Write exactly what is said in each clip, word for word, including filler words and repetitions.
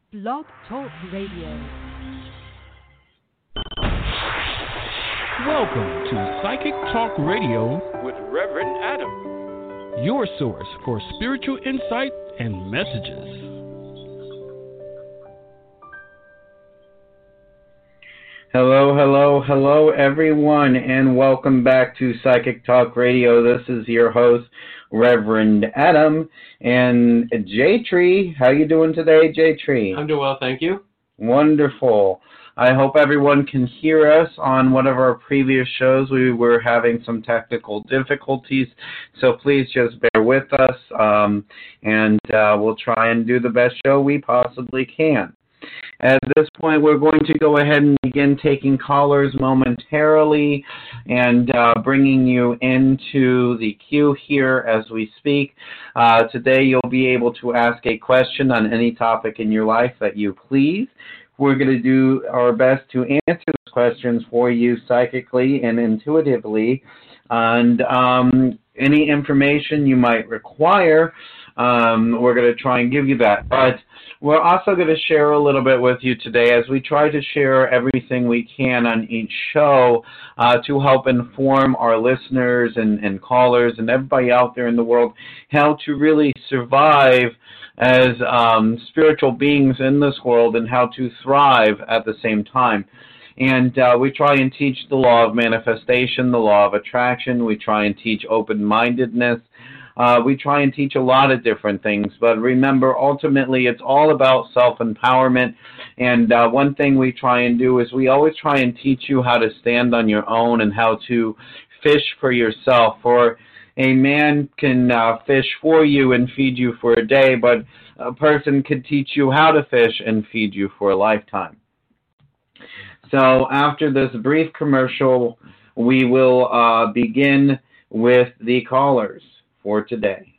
Blog Talk Radio. Welcome to Psychic Talk Radio with Reverend Adam, your source for spiritual insight and messages. Hello, hello, hello, everyone, and welcome back to Psychic Talk Radio. This is your host, Reverend Adam, and J-Tree. How you doing today, J-Tree? I'm doing well, thank you. Wonderful. I hope everyone can hear us. On one of our previous shows, we were having some technical difficulties, so please just bear with us, um, and uh, we'll try and do the best show we possibly can. At this point, we're going to go ahead and begin taking callers momentarily and uh, bringing you into the queue here as we speak. Uh, today, you'll be able to ask a question on any topic in your life that you please. We're going to do our best to answer those questions for you psychically and intuitively. And um, any information you might require, um, we're going to try and give you that. But we're also going to share a little bit with you today as we try to share everything we can on each show uh, to help inform our listeners and, and callers and everybody out there in the world how to really survive as um, spiritual beings in this world and how to thrive at the same time. And uh, we try and teach the law of manifestation, the law of attraction. We try and teach open-mindedness. Uh, we try and teach a lot of different things, but remember, ultimately, it's all about self-empowerment, and uh, one thing we try and do is we always try and teach you how to stand on your own and how to fish for yourself. For a man can uh, fish for you and feed you for a day, but a person could teach you how to fish and feed you for a lifetime. So after this brief commercial, we will uh, begin with the callers for today.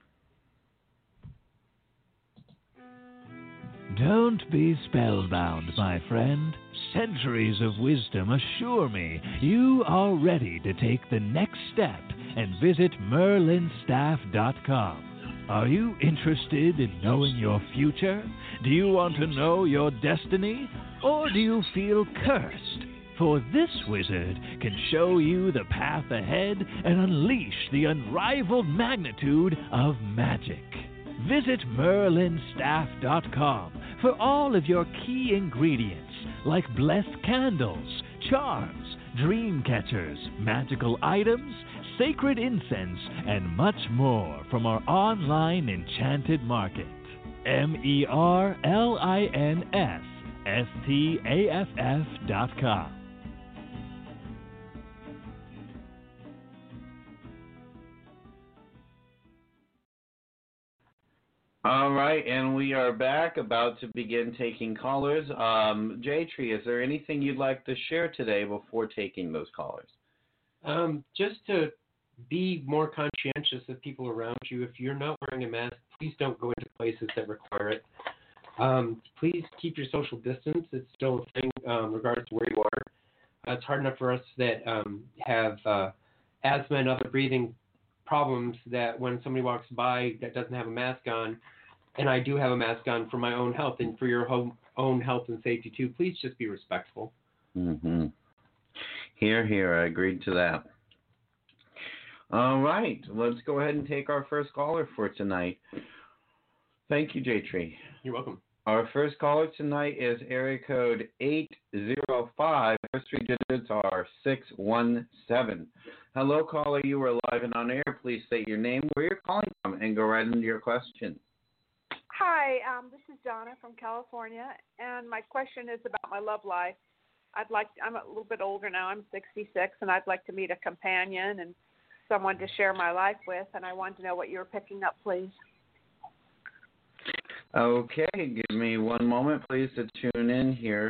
Don't be spellbound, my friend. Centuries of wisdom assure me you are ready to take the next step and visit Merlin Staff dot com. Are you interested in knowing your future? Do you want to know your destiny? Or do you feel cursed? For this wizard can show you the path ahead and unleash the unrivaled magnitude of magic. Visit Merlin Staff dot com for all of your key ingredients like blessed candles, charms, dream catchers, magical items, sacred incense, and much more from our online enchanted market. M E R L I N S S T A F F dot com. All right, and we are back, about to begin taking callers. Um, J-Tree, is there anything you'd like to share today before taking those callers? Um, just to be more conscientious of people around you. If you're not wearing a mask, please don't go into places that require it. Um, please keep your social distance. It's still a thing um, regardless of where you are. Uh, it's hard enough for us that um, have uh, asthma and other breathing problems that when somebody walks by that doesn't have a mask on, and I do have a mask on for my own health and for your home, own health and safety too, please just be respectful. Mm-hmm. Here, here, I agreed to that. All right, let's go ahead and take our first caller for tonight. Thank you, J-Tree. You're welcome. Our first caller tonight is area code eight zero five. First three digits are six one seven. Hello, caller. You are live and on air. Please state your name, where you're calling from, and go right into your question. Hi, um, this is Donna from California, and my question is about my love life. I'd like I'm a little bit older now. I'm sixty-six, and I'd like to meet a companion and someone to share my life with, and I wanted to know what you were picking up, please. Okay, give me one moment, please, to tune in here.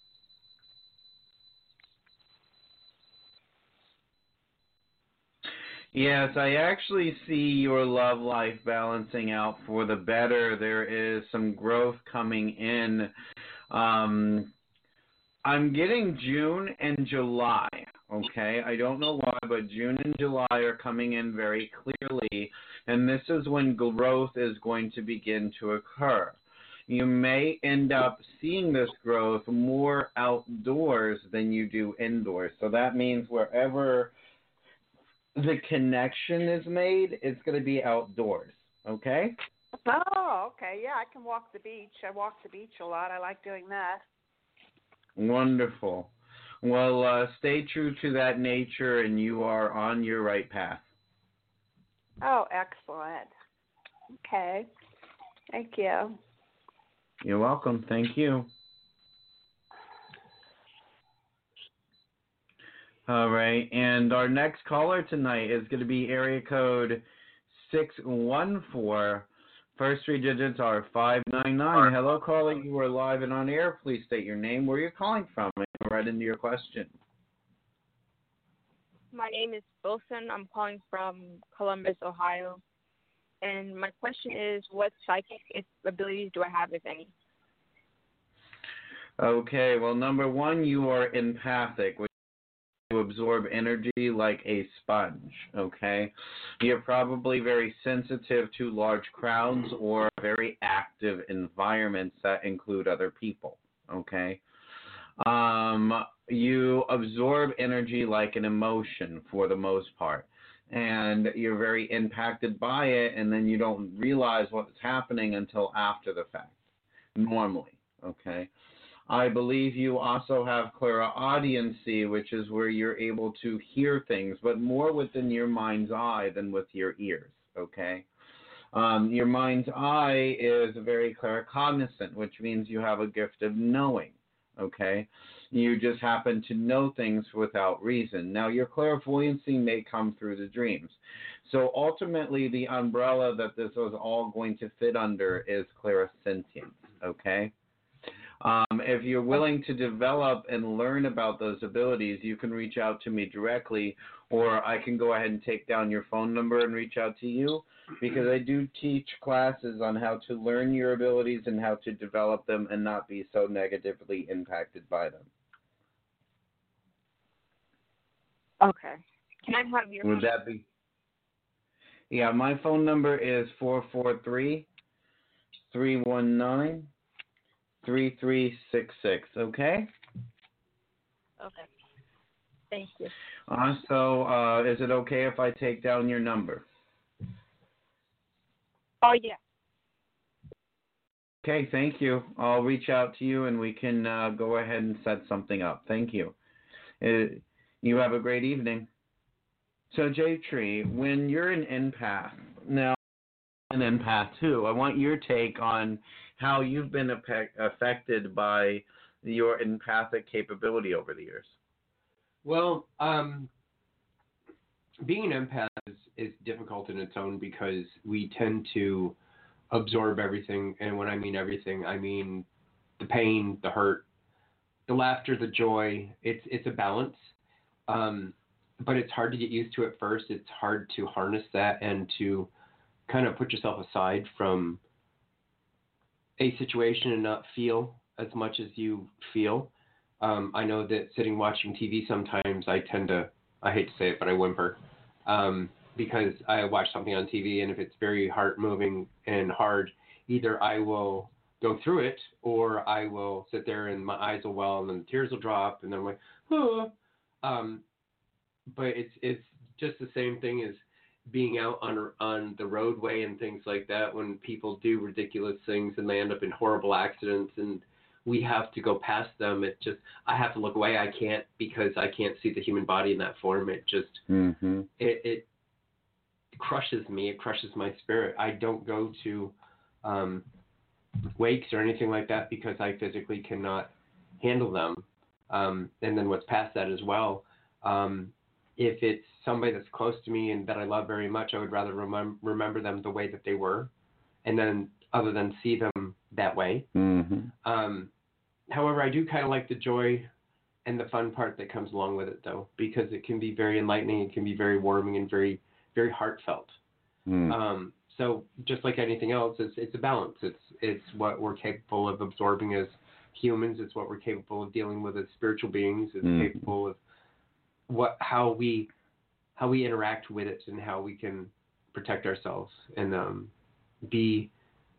Yes, I actually see your love life balancing out for the better. There is some growth coming in. Um, I'm getting June and July, okay? I don't know why, but June and July are coming in very clearly, and this is when growth is going to begin to occur. you may end up seeing this growth more outdoors than you do indoors. So that means wherever the connection is made, it's going to be outdoors. Okay? Oh, okay. Yeah, I can walk the beach. I walk the beach a lot. I like doing that. Wonderful. Well, uh, stay true to that nature, and you are on your right path. Oh, excellent. Okay. Thank you. You're welcome. Thank you. All right. And our next caller tonight is going to be area code six one four. First three digits are five nine nine. Hello, caller. You are live and on air. Please state your name, where you're calling from, and go right into your question. My name is Wilson. I'm calling from Columbus, Ohio. And my question is, what psychic abilities do I have, if any? Okay, well, number one, you are empathic, which you absorb energy like a sponge, okay? You're probably very sensitive to large crowds or very active environments that include other people, okay? Um, you absorb energy like an emotion for the most part, and you're very impacted by it, and then you don't realize what's happening until after the fact, normally, okay? I believe you also have clairaudiency, which is where you're able to hear things, but more within your mind's eye than with your ears, okay? Um, your mind's eye is very claircognizant, which means you have a gift of knowing, okay? You just happen to know things without reason. Now, your clairvoyancy may come through the dreams. So ultimately, the umbrella that this is all going to fit under is clairsentience, okay? Um, if you're willing to develop and learn about those abilities, you can reach out to me directly, or I can go ahead and take down your phone number and reach out to you, because I do teach classes on how to learn your abilities and how to develop them and not be so negatively impacted by them. Okay. Can I have your Would that be? Yeah, my phone number is four four three, three one nine, three three six six, okay? Okay. Thank you. Also, uh, is it okay if I take down your number? Oh, yeah. Okay, thank you. I'll reach out to you and we can uh, go ahead and set something up. Thank you. Uh, you have a great evening. So, J-Tree, when you're an empath, now an empath too, I want your take on how you've been affected by your empathic capability over the years. Well, um, being an empath is, is difficult in its own because we tend to absorb everything. And when I mean everything, I mean the pain, the hurt, the laughter, the joy. It's, it's a balance. Um, but it's hard to get used to at first. It's hard to harness that and to kind of put yourself aside from a situation and not feel as much as you feel. Um, I know that sitting watching T V sometimes I tend to, I hate to say it, but I whimper um, because I watch something on T V, and if it's very heart moving and hard, either I will go through it or I will sit there and my eyes will well and then the tears will drop and then I'm like, oh. Um, but it's it's just the same thing as being out on on the roadway and things like that when people do ridiculous things and they end up in horrible accidents and we have to go past them. It just, I have to look away. I can't because I can't see the human body in that form. It just, mm-hmm. it, it crushes me. It crushes my spirit. I don't go to um, wakes or anything like that because I physically cannot handle them. Um, and then what's past that as well, um, if it's somebody that's close to me and that I love very much, I would rather remem- remember them the way that they were, and then other than see them that way. Mm-hmm. Um, however, I do kind of like the joy and the fun part that comes along with it, though, because it can be very enlightening, it can be very warming and very, very heartfelt. Mm. Um, so just like anything else, it's it's a balance. It's it's what we're capable of absorbing as humans. It's what we're capable of dealing with as spiritual beings. It's Mm. capable of what how we how we interact with it and how we can protect ourselves and um, be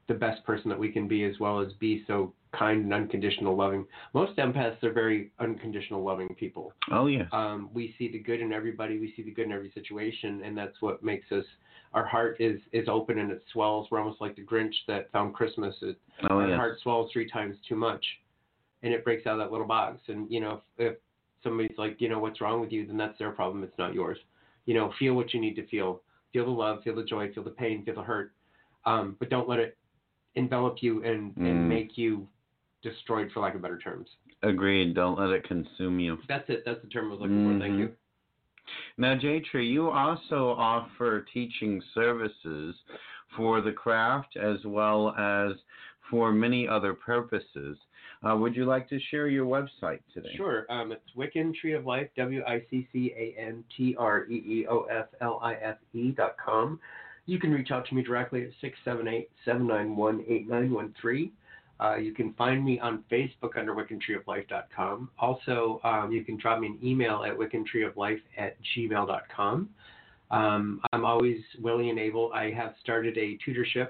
the best person that we can be, as well as be so kind and unconditional loving. Most empaths are very unconditional loving people. Oh, yeah. Um, we see the good in everybody. We see the good in every situation, and that's what makes us, our heart is, is open and it swells. We're almost like the Grinch that found Christmas. It, oh, our yes. heart swells three times too much, and it breaks out of that little box. And, you know, if, if somebody's like, you know, what's wrong with you, then that's their problem. It's not yours. You know, feel what you need to feel. Feel the love, feel the joy, feel the pain, feel the hurt. Um, but don't let it envelop you and, mm. and make you destroyed, for lack of better terms. Agreed. Don't let it consume you. That's it. That's the term I was looking mm-hmm. for. Thank you. Now, J-Tree, you also offer teaching services for the craft as well as for many other purposes. Uh, would you like to share your website today? Sure. Um, it's Wiccan Tree of Life, W I C C A N T R E E O F L I F E dot com. You can reach out to me directly at six seven eight, seven nine one, eight nine one three. Uh, you can find me on Facebook under wiccan tree of life dot com. Also, um, you can drop me an email at wiccan tree of life at gmail dot com. Um, I'm always willing and able. I have started a tutorship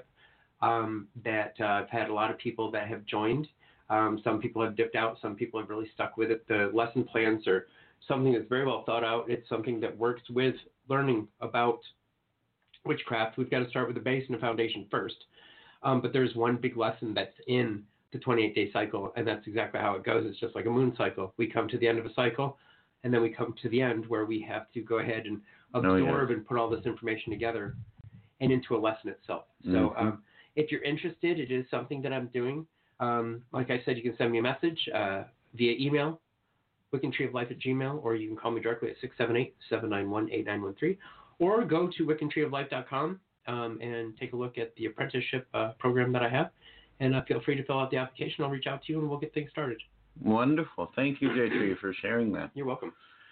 um, that uh, I've had a lot of people that have joined. Um, some people have dipped out. Some people have really stuck with it. The lesson plans are something that's very well thought out. It's something that works with learning about witchcraft. We've got to start with the base and the foundation first. Um, but there's one big lesson that's in the twenty-eight day cycle, and that's exactly how it goes. It's just like a moon cycle. We come to the end of a cycle, and then we come to the end where we have to go ahead and absorb oh, yes. and put all this information together and into a lesson itself. So mm-hmm. um, if you're interested, it is something that I'm doing. Um, like I said, you can send me a message uh, via email, wiccan tree of life at gmail, or you can call me directly at six seven eight, seven nine one, eight nine one three, or go to wiccan tree of life dot com um, and take a look at the apprenticeship uh, program that I have. And uh, feel free to fill out the application. I'll reach out to you, and we'll get things started. Wonderful. Thank you, J-Tree, for sharing that. You're welcome.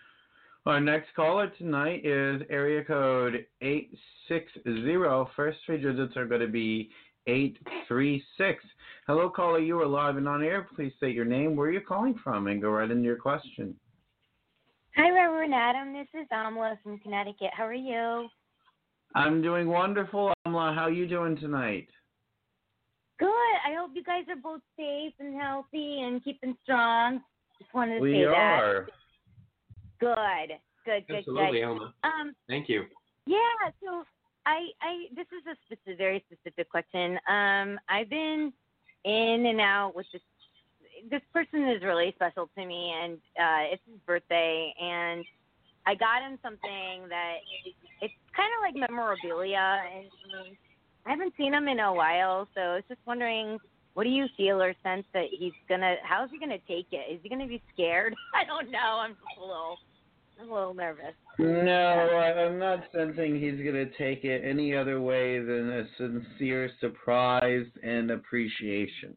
Our next caller tonight is area code eight six zero. First three digits are going to be eight three six. Hello, caller. You are live and on air. Please state your name, where you're calling from, and go right into your question. Hi, Reverend Adam. This is Amla from Connecticut. How are you? I'm doing wonderful, Amla. How are you doing tonight? Good. I hope you guys are both safe and healthy and keeping strong. Just wanted to we say that. We are. Good. Good, good, Absolutely, good. Alma. Um, Thank you. Yeah, so I, I, this is a specific, very specific question. Um, I've been in and out with this. This person is really special to me, and uh, it's his birthday, and I got him something that it's kind of like memorabilia, and um, I haven't seen him in a while, so I was just wondering, what do you feel or sense that he's gonna? How is he gonna take it? Is he gonna be scared? I don't know. I'm just a little, I'm a little nervous. No, I'm not sensing he's going to take it any other way than a sincere surprise and appreciation.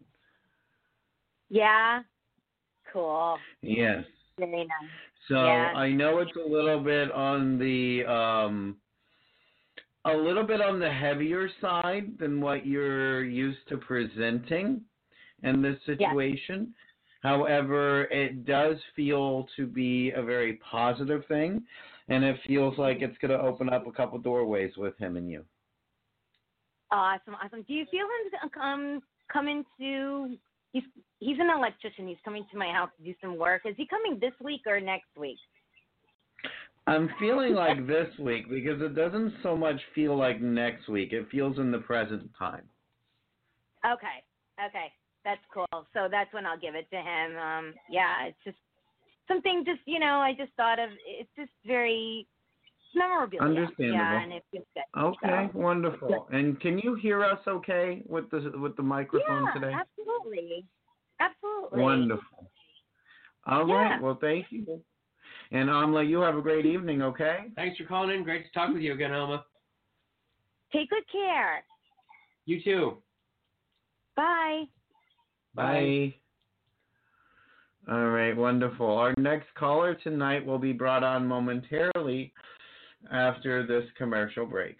Yeah? Cool. Yes. Very nice. So yeah. I know it's a little bit on the um, a little bit on the heavier side than what you're used to presenting in this situation. Yeah. However, it does feel to be a very positive thing, and it feels like it's going to open up a couple doorways with him and you. Awesome, awesome. Do you feel him um, coming to, he's, he's an electrician, he's coming to my house to do some work. Is he coming this week or next week? I'm feeling like this week because it doesn't so much feel like next week. It feels in the present time. Okay, okay. That's cool. So that's when I'll give it to him. Um, yeah, it's just something just, you know, I just thought of, it's just very memorable. Understandable. Yeah, and it feels good. Okay, so. wonderful. And can you hear us okay with the, with the microphone yeah, today? absolutely. Absolutely. Wonderful. All yeah. right, well, thank you. And Amla, you have a great evening, okay? Thanks for calling in. Great to talk with you again, Alma. Take good care. You too. Bye. Bye. All right, wonderful. Our next caller tonight will be brought on momentarily after this commercial break.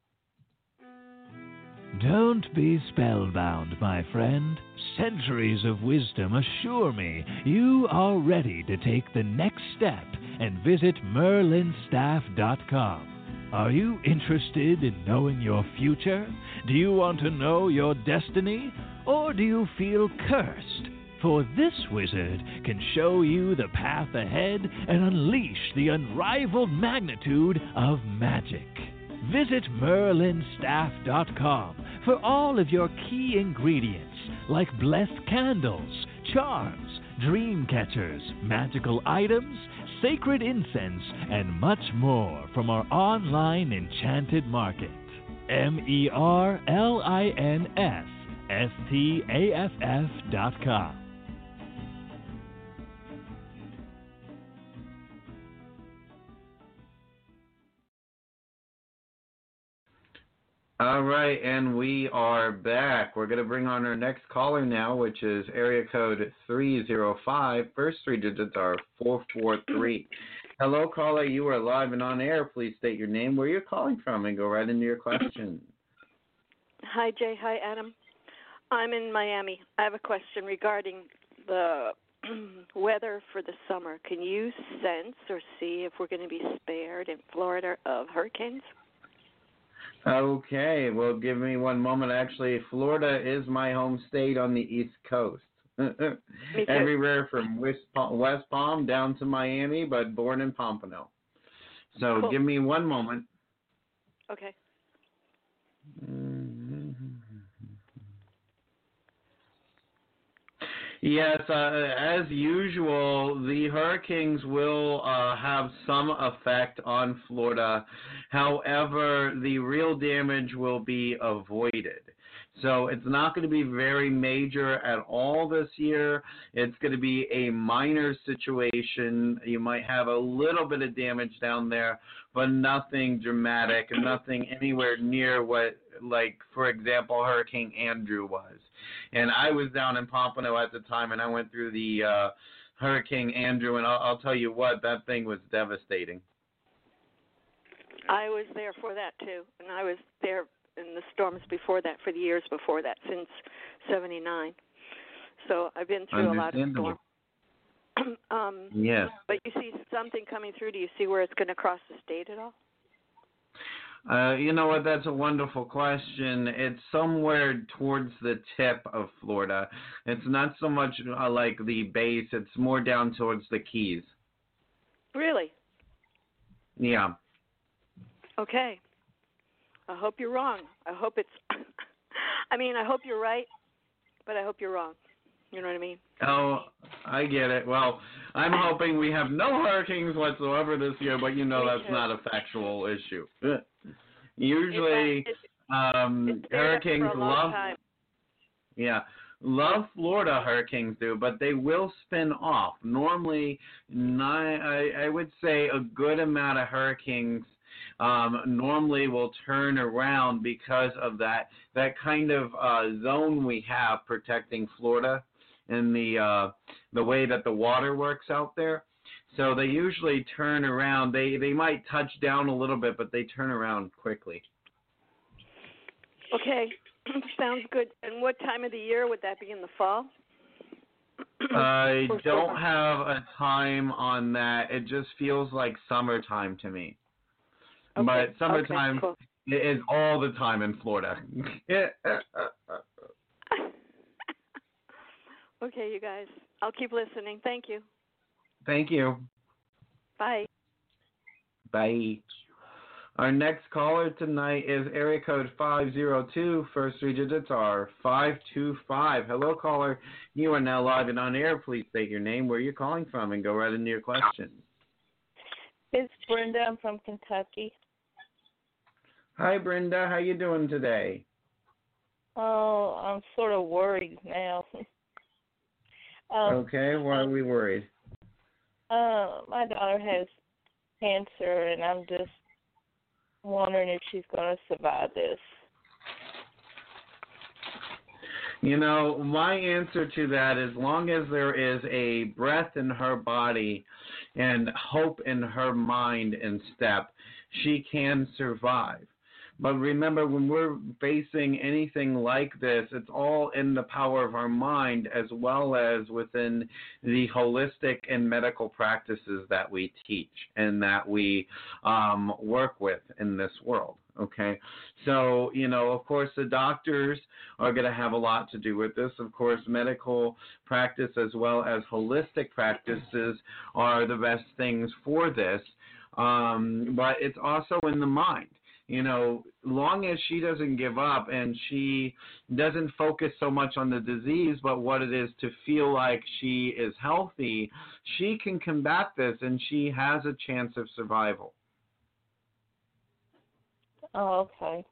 Don't be spellbound, my friend. Centuries of wisdom assure me you are ready to take the next step and visit merlin staff dot com. Are you interested in knowing your future? Do you want to know your destiny? Or do you feel cursed? For this wizard can show you the path ahead and unleash the unrivaled magnitude of magic. Visit Merlin Staff dot com for all of your key ingredients like blessed candles, charms, dream catchers, magical items, sacred incense, and much more from our online enchanted market. M E R L I N S S T A F F dot com. All right, and we are back. We're going to bring on our next caller now, which is area code three zero five. First three digits are four four three. Hello, caller. You are live and on air. Please state your name, where you're calling from, and go right into your question. Hi, Jay. Hi, Adam. I'm in Miami. I have a question regarding the weather for the summer. Can you sense or see if we're going to be spared in Florida of hurricanes? Okay, well, give me one moment. Actually, Florida is my home state on the East Coast. Everywhere from West Palm down to Miami, but born in Pompano. So Cool. Give me one moment. Okay. Yes, uh, as usual, the hurricanes will uh, have some effect on Florida. However, the real damage will be avoided. So it's not going to be very major at all this year. It's going to be a minor situation. You might have a little bit of damage down there, but nothing dramatic, nothing anywhere near what, like, for example, Hurricane Andrew was. And I was down in Pompano at the time, and I went through the uh, Hurricane Andrew, and I'll, I'll tell you what, that thing was devastating. I was there for that, too, and I was there in the storms before that, for the years before that, since seventy-nine. So I've been through a lot of storms. um, yes. But you see something coming through. Do you see where it's going to cross the state at all? Uh, you know what? That's a wonderful question. It's somewhere towards the tip of Florida. It's not so much uh, like the base. It's more down towards the Keys. Really? Yeah. Okay. I hope you're wrong. I hope it's, I mean, I hope you're right, but I hope you're wrong. You know what I mean? Oh, I get it. Well, I'm hoping we have no hurricanes whatsoever this year, but you know Me that's too. not a factual issue. Usually, it's, um, it's hurricanes for a long love, time. yeah, love Florida. Hurricanes do, but they will spin off. Normally, nine, I, I would say a good amount of hurricanes um, normally will turn around because of that that kind of uh, zone we have protecting Florida and the uh, the way that the water works out there. So they usually turn around. They they might touch down a little bit, but they turn around quickly. Okay, sounds good. And what time of the year would that be? In the fall? I don't have a time on that. It just feels like summertime to me. Okay. But summertime okay, cool. is all the time in Florida. Okay, you guys. I'll keep listening. Thank you. Thank you. Bye. Bye. Our next caller tonight is area code five zero two. First three digits are five two five. Hello, caller. You are now live and on air. Please state your name, where you're calling from, and go right into your question. It's Brenda. I'm from Kentucky. Hi, Brenda. How you doing today? Oh, I'm sort of worried now. um, okay. Why are we worried? Uh, my daughter has cancer, and I'm just wondering if she's going to survive this. You know, my answer to that, as long as there is a breath in her body and hope in her mind and step, she can survive. But remember, when we're facing anything like this, it's all in the power of our mind as well as within the holistic and medical practices that we teach and that we um, work with in this world. Okay, so, you know, of course, the doctors are going to have a lot to do with this. Of course, medical practice as well as holistic practices are the best things for this, um, but it's also in the mind. You know, long as she doesn't give up and she doesn't focus so much on the disease, but what it is to feel like she is healthy, she can combat this and she has a chance of survival. Oh, okay.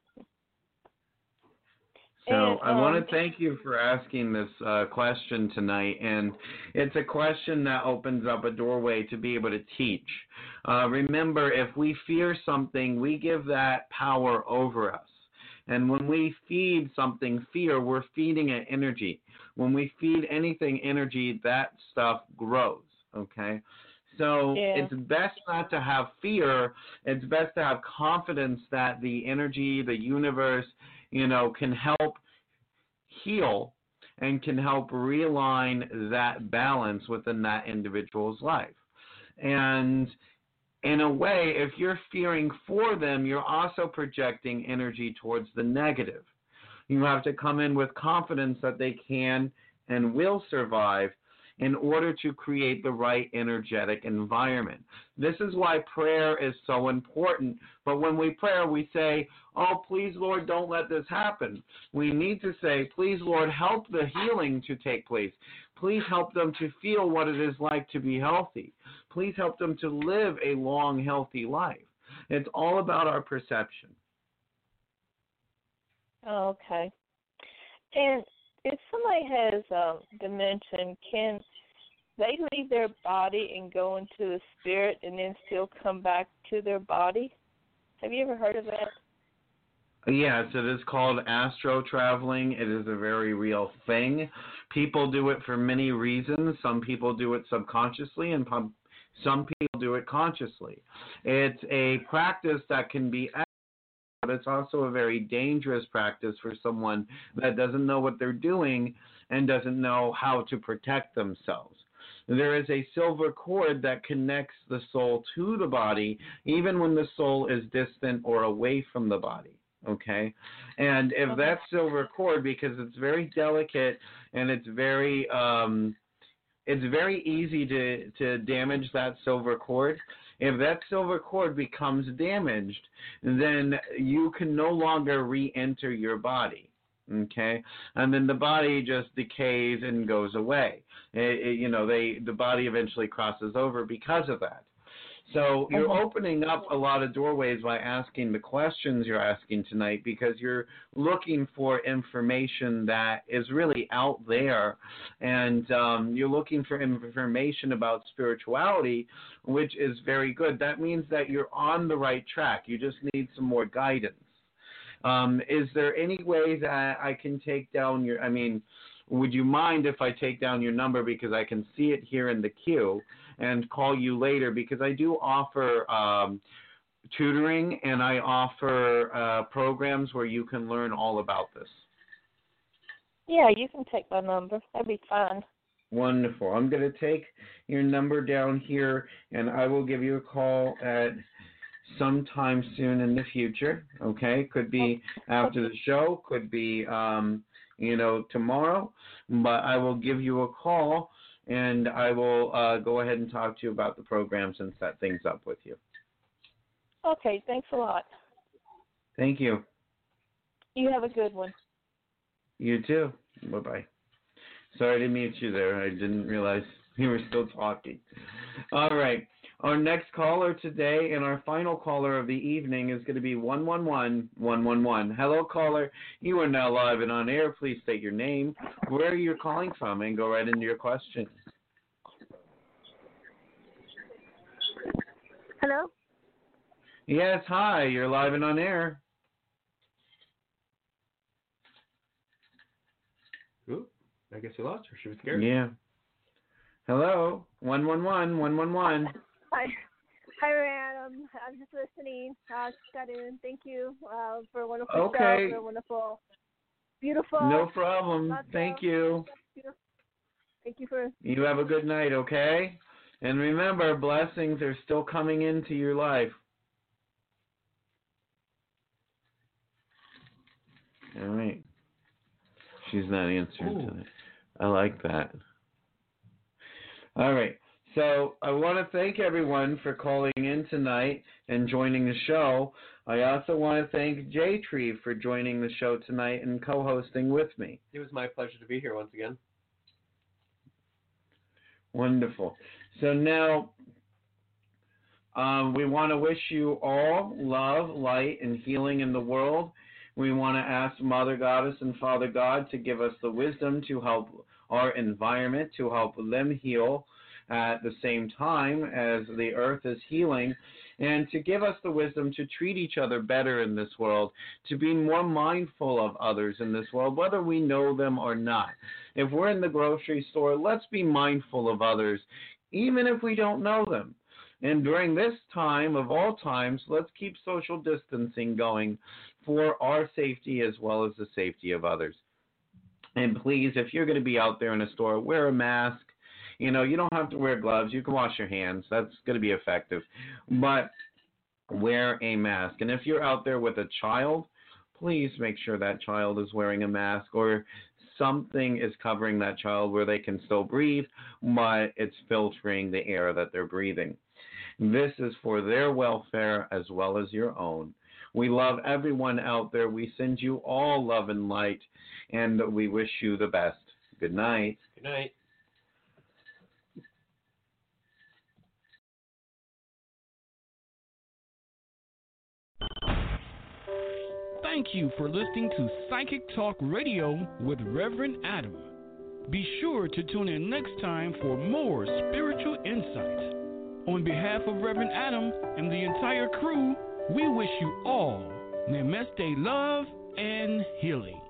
So And, I want um, to thank you for asking this uh, question tonight, and it's a question that opens up a doorway to be able to teach. Uh, remember, if we fear something, we give that power over us. And when we feed something fear, we're feeding it energy. When we feed anything energy, that stuff grows, okay? So Yeah. it's best not to have fear. It's best to have confidence that the energy, the universe, you know, can help heal and can help realign that balance within that individual's life. And in a way, if you're fearing for them, you're also projecting energy towards the negative. You have to come in with confidence that they can and will survive in order to create the right energetic environment. This is why prayer is so important. But when we pray, we say, oh, please, Lord, don't let this happen. We need to say, please, Lord, help the healing to take place. Please help them to feel what it is like to be healthy. Please help them to live a long, healthy life. It's all about our perception. Oh, okay. And if somebody has um, dementia, can they leave their body and go into the spirit and then still come back to their body? Have you ever heard of that? Yes, it is called astro traveling. It is a very real thing. People do it for many reasons. Some people do it subconsciously, and some people do it consciously. It's a practice that can be, but it's also a very dangerous practice for someone that doesn't know what they're doing and doesn't know how to protect themselves. There is a silver cord that connects the soul to the body, even when the soul is distant or away from the body. Okay? And if Okay. that silver cord, because it's very delicate and it's very um, it's very easy to, to damage that silver cord. If that silver cord becomes damaged, then you can no longer re-enter your body. Okay, and then the body just decays and goes away. It, it, you know, they the body eventually crosses over because of that. So you're Okay. opening up a lot of doorways by asking the questions you're asking tonight, because you're looking for information that is really out there, and um, you're looking for information about spirituality, which is very good. That means that you're on the right track. You just need some more guidance. Um, is there any way that I can take down your, I mean, would you mind if I take down your number, because I can see it here in the queue, and call you later, because I do offer um, tutoring, and I offer uh, programs where you can learn all about this. Yeah, you can take my number. That'd be fine. Wonderful. I'm going to take your number down here, and I will give you a call at sometime soon in the future. Okay, could be after the show, could be um, you know tomorrow, but I will give you a call, and I will uh, go ahead and talk to you about the programs and set things up with you. Okay, thanks a lot. Thank you. You have a good one. You too. Bye bye. Sorry to mute you there. I didn't realize you were still talking. All right. Our next caller today and our final caller of the evening is going to be one one one, one one one. Hello, caller. You are now live and on air. Please state your name, where you're calling from, and go right into your question. Hello? Yes, hi. You're live and on air. Ooh, I guess we lost her. She was scared. Yeah. Hello, one one one, one one one. Hi. Hi, Adam. I'm just listening. Uh, got in. Thank you uh, for a wonderful Okay. show. For a wonderful, beautiful. No problem. Lots Thank of- you. beautiful. Thank you for. You have a good night, okay? And remember, blessings are still coming into your life. All right. She's not answering Ooh. tonight. I like that. All right. So I want to thank everyone for calling in tonight and joining the show. I also want to thank J-Tree for joining the show tonight and co-hosting with me. It was my pleasure to be here once again. Wonderful. So now um, we want to wish you all love, light, and healing in the world. We want to ask Mother Goddess and Father God to give us the wisdom to help our environment, to help them heal at the same time as the earth is healing, and to give us the wisdom to treat each other better in this world, to be more mindful of others in this world, whether we know them or not. If we're in the grocery store, let's be mindful of others, even if we don't know them. And during this time of all times, let's keep social distancing going for our safety as well as the safety of others. And please, if you're going to be out there in a store, wear a mask. You know, you don't have to wear gloves. You can wash your hands. That's going to be effective. But wear a mask. And if you're out there with a child, please make sure that child is wearing a mask or something is covering that child where they can still breathe, but it's filtering the air that they're breathing. This is for their welfare as well as your own. We love everyone out there. We send you all love and light, and we wish you the best. Good night. Good night. Thank you for listening to Psychic Talk Radio with Reverend Adam. Be sure to tune in next time for more spiritual insight. On behalf of Reverend Adam and the entire crew, we wish you all Namaste love and healing.